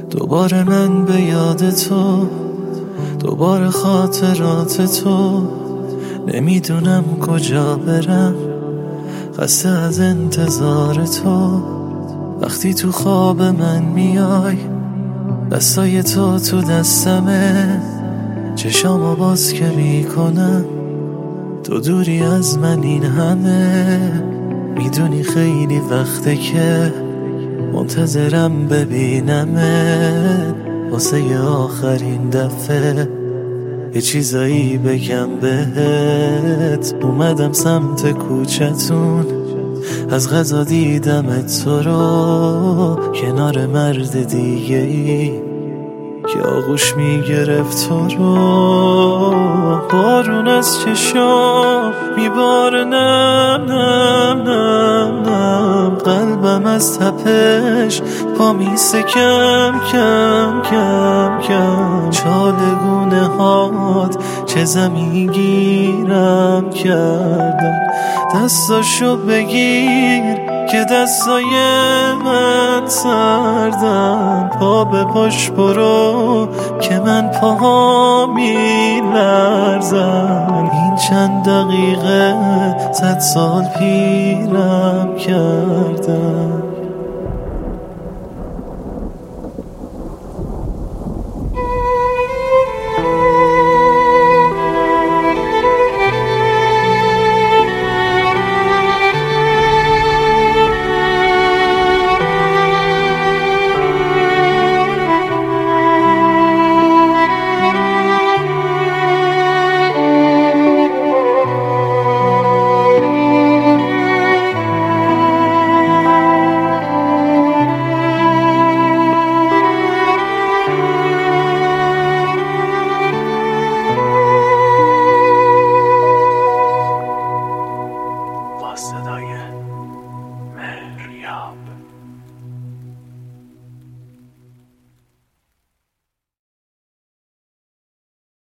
دوباره من به یاد تو، دوباره خاطرات تو. نمیدونم کجا برم، خسته از انتظار تو. وقتی تو خواب من میای، دستای تو دستمه، چشامو باز که میکنم تو دوری از من این همه. میدونی خیلی وقته که منتظرم ببینمت، واسه آخرین دفعه یه چیزایی بگم بهت. اومدم سمت کوچتون، از غذا دیدمت تو رو کنار مرد دیگه ای که آغوش میگرفت تو رو. بارون از چشام میباره، نم نم نم نم، قلبم از تپش پا میسه کم کم کم کم. چالگونه هات چه زمین گیرم کردن، دستاشو بگیر که دستای من سردن. پا به پاش برو که من پاها میلرزن. این چند دقیقه 100 سال پیرم کردن.